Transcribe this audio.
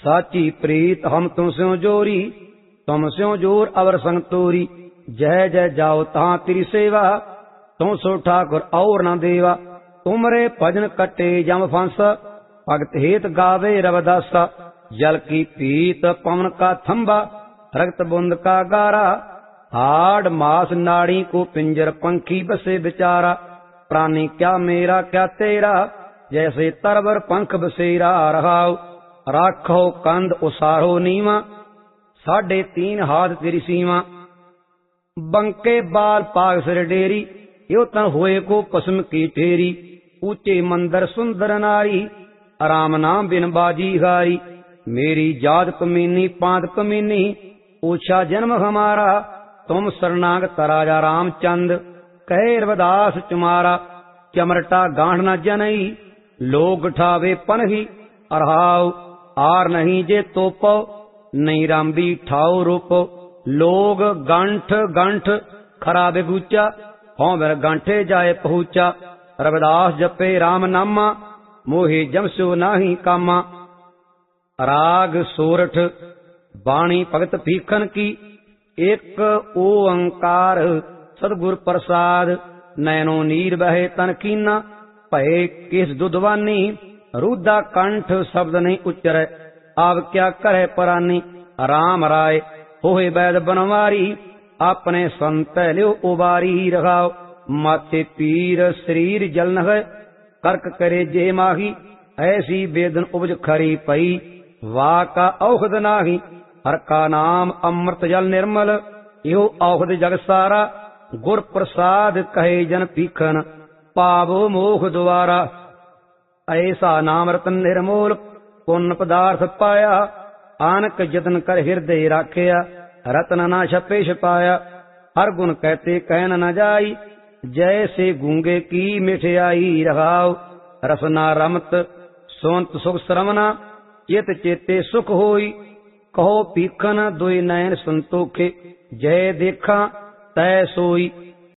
साची प्रीत हम तुम स्यों जोरी, तुम स्यों जोर अवर संग तोरी। जय जय जाओ तहां तेरी सेवा, तुम सो ठाकुर और न देवा। तुमरे भजन कटे जम फंस, भगत हेत गावे रविदास। जल की पीत पवन का थंबा, रक्त बुंद का गारा। हाड़ मास नाड़ी को पिंजर, पंखी बसे बिचारा। प्राणी क्या मेरा क्या तेरा, जैसे तरवर पंख बसेरा। रहाओ राखो कंद उसारो नीवा, 3.5 हाथ तेरी सीमा। बंके बाल पाग सिर डेरी, यो तन हुए को पसम की ठेरी। ऊंचे मंदिर सुंदर नारी, राम नाम बिन बाजी हारी। मेरी जात कमीनी पांत कमीनी, पूछा जन्म हमारा। तुम शरणागत राजा रामचंद, कहे रविदास तुम्हारा। चमरटा गांठ न जनई, लोग ठावे पनही। अरहाव आर नहीं जे तोपो, नहीं रामबी ठाओ रूपो। लोग गंठ गंठ खरा बेगूचा, हों मेर गांठे जाए पहुंचा। रविदास जपे राम नामा, मोहे जमसो नाही कामा। राग सोरठ बाणी भगत भीखन की, एक ओंकार सतगुर प्रसाद। नैनो नीर बहे तन कीना, भय किस दुधवानी। रुदा कंठ शब्द नहीं उच्चर, आब क्या करे परानी। राम राय होए वैद बनवारी, अपने संत लियो उबारी। रखाओ माथे पीर शरीर जलन है, कर्क करे जे माही। ऐसी वेदन उपज खरी पई, वाह का औषध नाही। हर का नाम अमृत जल निर्मल, यो औषध जग सारा। गुर प्रसाद कहे जन पीखन, पावो मोख द्वारा। ऐसा नाम रतन निर्मोल, पुण्य पदार्थ पाया। आनक जतन कर हृदय राखिया, रतन ना छपे छपाया। हर गुण कहते कहन न जाई, जैसे गूंगे की मिठियाई। रहाओ रसना रमत सोंत सुख श्रवना, चित चेते सुख होई। कहो पीखन दुई नयन संतोखे, जय देखा तय सोई।